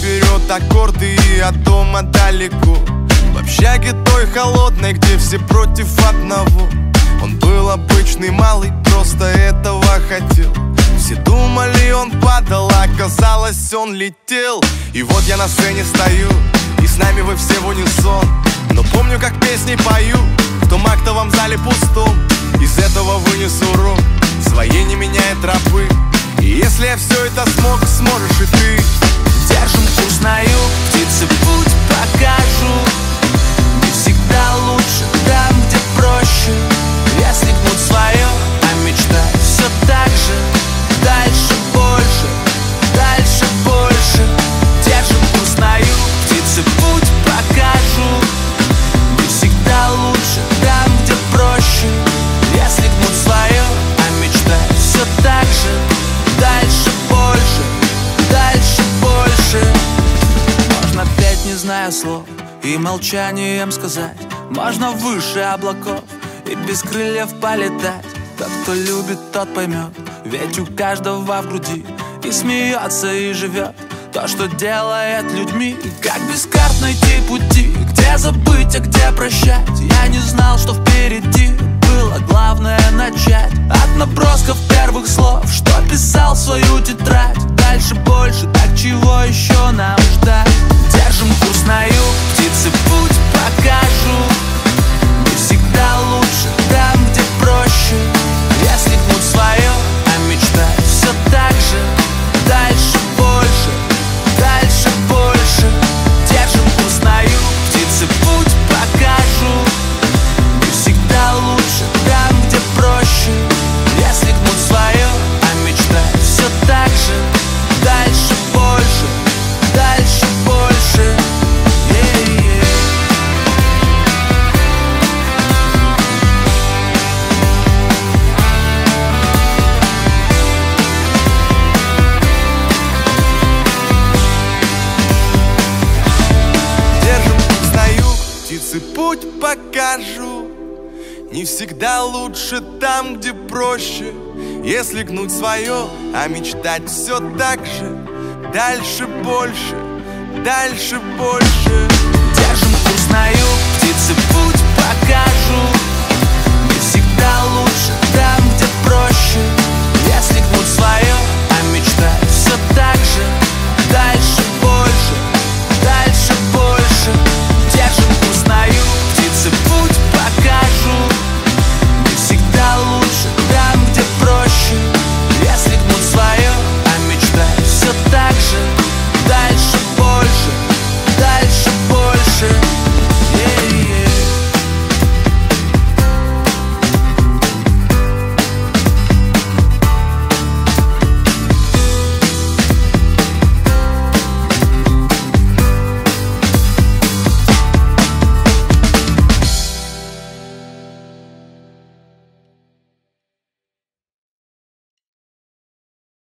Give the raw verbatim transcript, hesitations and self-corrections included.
берет аккорды и от дома далеко. В общаге той холодной, где все против одного. Он был обычный малый, просто этого хотел. Все думали, он падал, а оказалось, он летел. И вот я на сцене стою, и с нами вы все в унисон. Но помню, как песни пою в том актовом зале пустом. Из этого вынесу урок, своей не меняя тропы. И если я все это смог, сможешь и ты. Держим курс на юг, птицы путь покажу. Не всегда лучше там, где проще. Если гнуть свое, а мечтать все так же. Дальше больше, дальше больше. Держим курс на юг, птицы путь покажу. Не всегда лучше там, где проще. Если гнуть свое, а мечтать все так же. Дальше больше, дальше больше. Можно петь, не зная слов, и молчанием сказать. Можно выше облаков и без крыльев полетать. Тот, кто любит, тот поймет. Ведь у каждого в груди и смеется, и живет то, что делает людьми. Как без карт найти пути, где забыть, а где прощать. Я не знал, что впереди, было главное начать. От набросков первых слов, что писал в свою тетрадь. Дальше больше, так чего еще нам ждать? Держим курс на юг, птицы путь покажу. Не всегда лучше там, где проще. Если гнуть свое, а мечтать все так же. Дальше больше, дальше больше. Держим курс на юг, птицы путь покажу. Не всегда лучше там, где проще. Если гнуть свое, а мечтать все так же. Дальше больше, дальше больше. Yeah-yeah. Держим курс на юг, птицы путь покажу. Не всегда лучше там, где проще. Если гнуть свое, а мечтать все так же. Дальше больше, дальше больше. Держим курс на юг, птицы путь